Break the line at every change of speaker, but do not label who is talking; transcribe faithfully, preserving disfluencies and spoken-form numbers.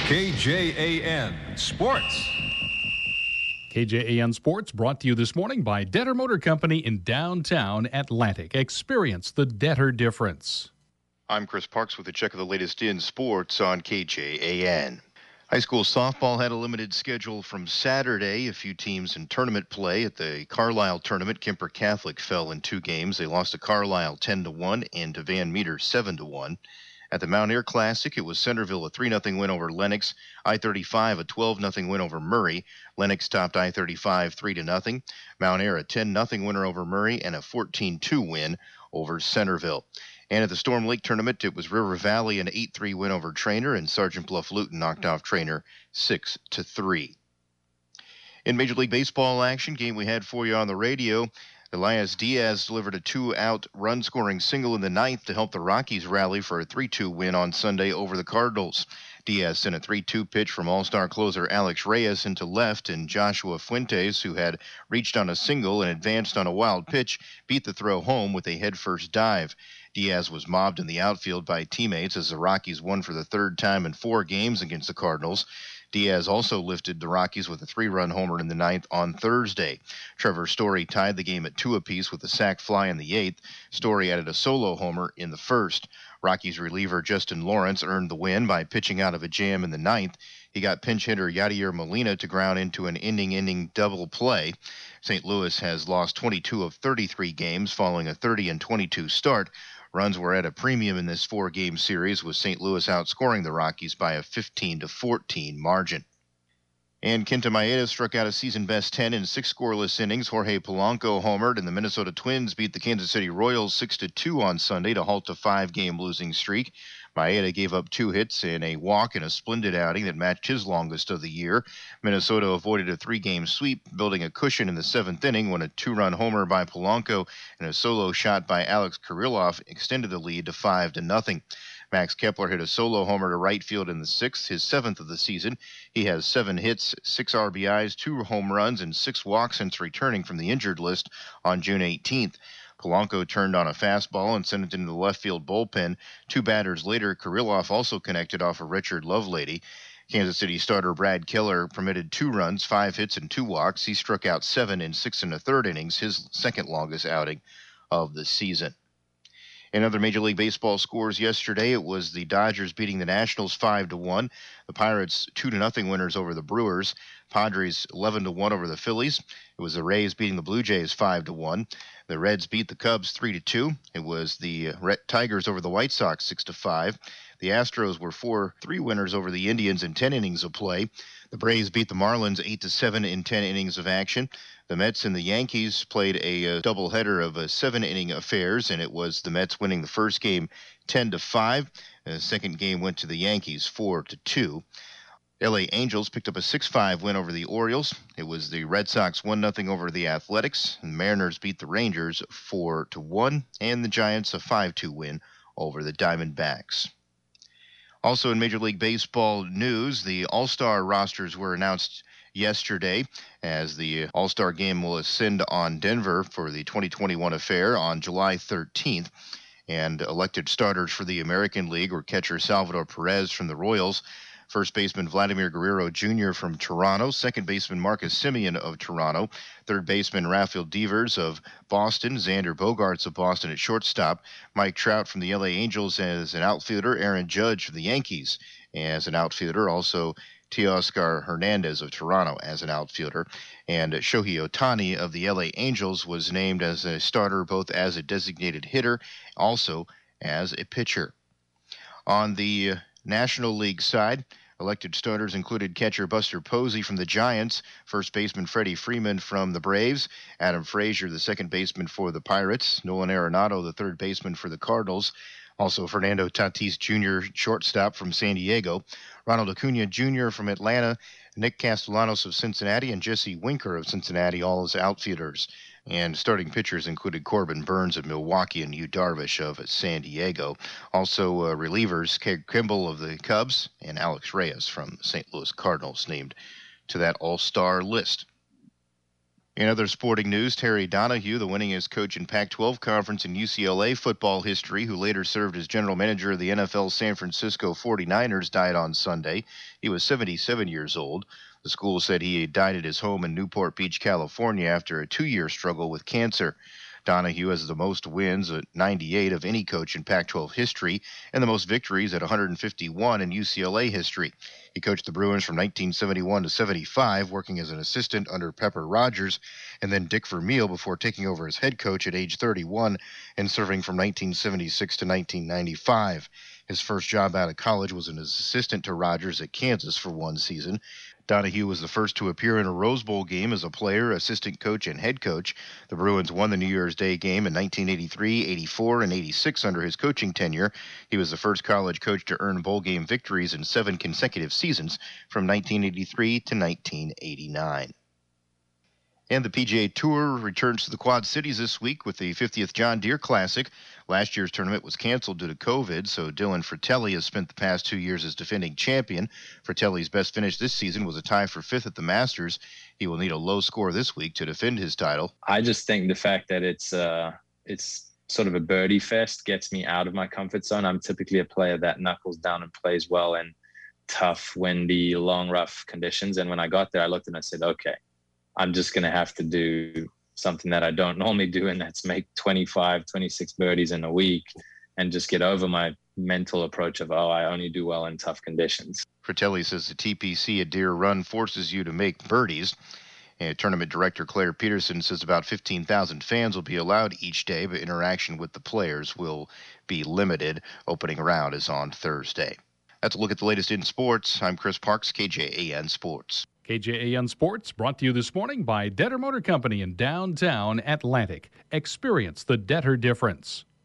K J A N Sports.
K J A N Sports brought to you this morning by Detter Motor Company in downtown Atlantic. Experience the Detter difference.
I'm Chris Parks with a check of the latest in sports on K J A N. High school softball had a limited schedule from Saturday. A few teams in tournament play. At the Carlisle tournament, Kemper Catholic fell in two games. They lost to Carlisle ten to one and to Van Meter seven to one. At the Mount Air Classic, it was Centerville a three nothing win over Lennox, I thirty-five a twelve nothing win over Murray. Lennox topped I thirty-five three to nothing. Mount Air a ten nothing winner over Murray and a fourteen two win over Centerville. And at the Storm Lake tournament, it was River Valley an eight three win over Trainer, and Sergeant Bluff Luton knocked off Trainer six to three. In Major League Baseball action, game we had for you on the radio, Elias Diaz delivered a two-out run-scoring single in the ninth to help the Rockies rally for a three two win on Sunday over the Cardinals. Diaz sent a three two pitch from all-star closer Alex Reyes into left, and Joshua Fuentes, who had reached on a single and advanced on a wild pitch, beat the throw home with a head-first dive. Diaz was mobbed in the outfield by teammates as the Rockies won for the third time in four games against the Cardinals. Diaz also lifted the Rockies with a three-run homer in the ninth on Thursday. Trevor Story tied the game at two apiece with a sac fly in the eighth. Story added a solo homer in the first. Rockies reliever Justin Lawrence earned the win by pitching out of a jam in the ninth. He got pinch hitter Yadier Molina to ground into an inning-ending double play. Saint Louis has lost twenty-two of thirty-three games following a thirty and twenty-two start. Runs were at a premium in this four-game series, with Saint Louis outscoring the Rockies by a fifteen to fourteen margin. And Kenta Maeda struck out a season-best ten in six scoreless innings. Jorge Polanco homered, and the Minnesota Twins beat the Kansas City Royals six to two on Sunday to halt a five-game losing streak. Maeda gave up two hits and a walk in a splendid outing that matched his longest of the year. Minnesota avoided a three-game sweep, building a cushion in the seventh inning when a two-run homer by Polanco and a solo shot by Alex Kirilloff extended the lead to five to nothing. Max Kepler hit a solo homer to right field in the sixth, his seventh of the season. He has seven hits, six R B Is, two home runs, and six walks since returning from the injured list on June eighteenth. Polanco turned on a fastball and sent it into the left field bullpen. Two batters later, Kirilloff also connected off a Richard Lovelady. Kansas City starter Brad Keller permitted two runs, five hits, and two walks. He struck out seven in six and a third innings, his second longest outing of the season. In other Major League Baseball scores yesterday, it was the Dodgers beating the Nationals five to one. The Pirates two to nothing winners over the Brewers. Padres eleven to one over the Phillies. It was the Rays beating the Blue Jays five to one. The Reds beat the Cubs three to two. It was the Tigers over the White Sox six to five. The Astros were four three winners over the Indians in ten innings of play. The Braves beat the Marlins eight to seven in ten innings of action. The Mets and the Yankees played a, a doubleheader of a seven-inning affairs, and it was the Mets winning the first game ten to five. The second game went to the Yankees four to two. L A Angels picked up a six five win over the Orioles. It was the Red Sox one nothing over the Athletics. The Mariners beat the Rangers four to one, and the Giants a five two win over the Diamondbacks. Also in Major League Baseball news, the All-Star rosters were announced yesterday as the All-Star game will ascend on Denver for the twenty twenty-one affair on July thirteenth. And elected starters for the American League were catcher Salvador Perez from the Royals, first baseman Vladimir Guerrero Junior from Toronto, second baseman Marcus Semien of Toronto, third baseman Rafael Devers of Boston, Xander Bogaerts of Boston at shortstop, Mike Trout from the L A Angels as an outfielder, Aaron Judge from the Yankees as an outfielder, also Teoscar Hernandez of Toronto as an outfielder, and Shohei Ohtani of the L A Angels was named as a starter both as a designated hitter, also as a pitcher. On the National League side, elected starters included catcher Buster Posey from the Giants, first baseman Freddie Freeman from the Braves, Adam Frazier, the second baseman for the Pirates, Nolan Arenado, the third baseman for the Cardinals, also Fernando Tatis Junior, shortstop from San Diego, Ronald Acuna Junior from Atlanta, Nick Castellanos of Cincinnati, and Jesse Winker of Cincinnati, all as outfielders. And starting pitchers included Corbin Burns of Milwaukee and Yu Darvish of San Diego. Also uh, relievers, Craig Kimbrel of the Cubs and Alex Reyes from Saint Louis Cardinals named to that all-star list. In other sporting news, Terry Donahue, the winningest coach in Pac twelve Conference in U C L A football history, who later served as general manager of the N F L San Francisco forty-niners, died on Sunday. He was seventy-seven years old. The school said he died at his home in Newport Beach, California, after a two-year struggle with cancer. Donahue has the most wins at ninety-eight of any coach in Pac twelve history and the most victories at one hundred fifty-one in U C L A history. He coached the Bruins from nineteen seventy-one to seventy-five, working as an assistant under Pepper Rogers and then Dick Vermeil before taking over as head coach at age thirty-one and serving from nineteen seventy-six to nineteen ninety-five. His first job out of college was an assistant to Rogers at Kansas for one season. Donahue was the first to appear in a Rose Bowl game as a player, assistant coach, and head coach. The Bruins won the New Year's Day game in nineteen eighty-three, eighty-four, and eighty-six under his coaching tenure. He was the first college coach to earn bowl game victories in seven consecutive seasons from nineteen eighty-three to nineteen eighty-nine. And the P G A Tour returns to the Quad Cities this week with the fiftieth John Deere Classic. Last year's tournament was canceled due to COVID, so Dylan Fratelli has spent the past two years as defending champion. Fratelli's best finish this season was a tie for fifth at the Masters. He will need a low score this week to defend his title.
I just think the fact that it's uh, it's sort of a birdie fest gets me out of my comfort zone. I'm typically a player that knuckles down and plays well in tough, windy, long, rough conditions. And when I got there, I looked and I said, okay, I'm just going to have to do something that I don't normally do, and that's make twenty-five, twenty-six birdies in a week and just get over my mental approach of, oh, I only do well in tough conditions.
Fratelli says the T P C at Deere Run forces you to make birdies. And tournament director Claire Peterson says about fifteen thousand fans will be allowed each day, but interaction with the players will be limited. Opening round is on Thursday. That's a look at the latest in sports. I'm Chris Parks, K J A N Sports.
K J A N Sports brought to you this morning by Detter Motor Company in downtown Atlantic. Experience the Detter difference.